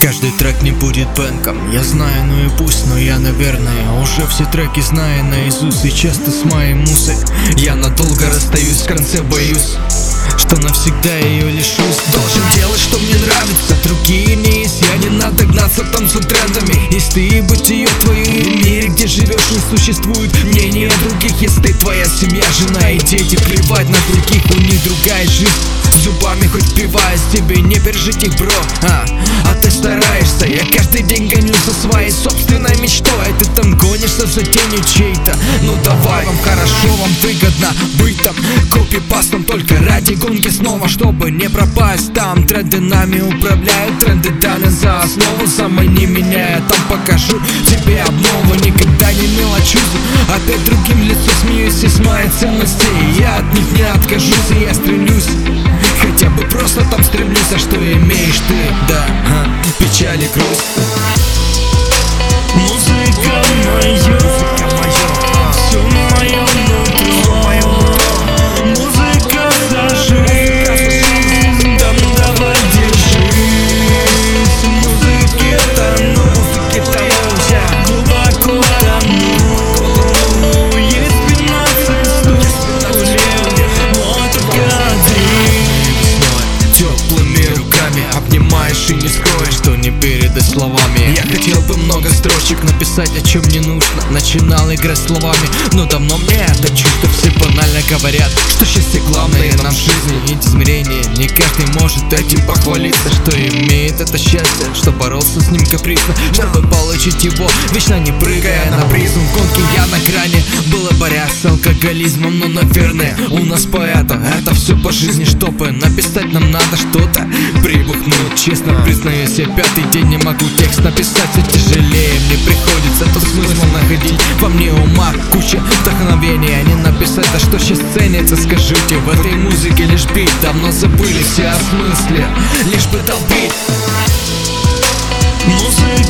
Каждый трек не будет бэнком, я знаю, ну и пусть, но я, наверное, уже все треки знаю наизусть. И часто с моей музой я надолго расстаюсь, в конце боюсь, что навсегда ее лишусь. Должен делать, что мне нравится, другие не есть. Я не надо гнаться там за трендами. Есть ты и бытие твое, и в мире, где живешь, не существует мнения других. Есть ты, твоя семья, жена и дети, плевать на других, у них другая жизнь. Зубами хоть впиваясь, тебе не пережить их, бро. А ты стараешься, я каждый день гоню за своей собственной мечтой. А ты там гонишься за тенью чей-то. Ну давай, вам хорошо, вам выгодно быть там копипастом только ради гонки снова, чтобы не пропасть там. Тренды нами управляют, тренды даны за основу. Замани меня, я там покажу тебе обнову. Никогда не мелочусь, опять другим лицом смеюсь из моей ценности. Я от них не откажусь, и я стремлюсь хотя бы просто там стремлюсь. А что имеешь ты? Да, печаль и грусть. Музыка моя, все мое нутро. Музыка за жизнь, там давай держись. Музыке тону, я глубоко тону. Есть 15 стульев, вот годы. Теплыми руками обнимаешь и не скроешь, что не передать словами. Я хотел бы много строчек написать, о чем не нужно. Начинал играть словами, но давно мне это чувство. Все банально говорят, что счастье главное нам в жизни. Ведь измерение, не каждый может этим похвалиться, что имеет это счастье, что боролся с ним капризно, чтобы получить его, вечно не прыгая на призм. В гонке я на грани, было борясь с алкоголизмом. Но, наверное, у нас поэтов это все по жизни, чтобы написать нам надо что-то прибухнуть. Честно признаюсь, я пятый день не могу текст написать, все тяжелее мне приходится тот смысл находить. Во мне ума куча вдохновения, не написать, да что сейчас ценится, скажите. В этой музыке лишь бит, давно забыли все о смысле, лишь бы долбить. Музыка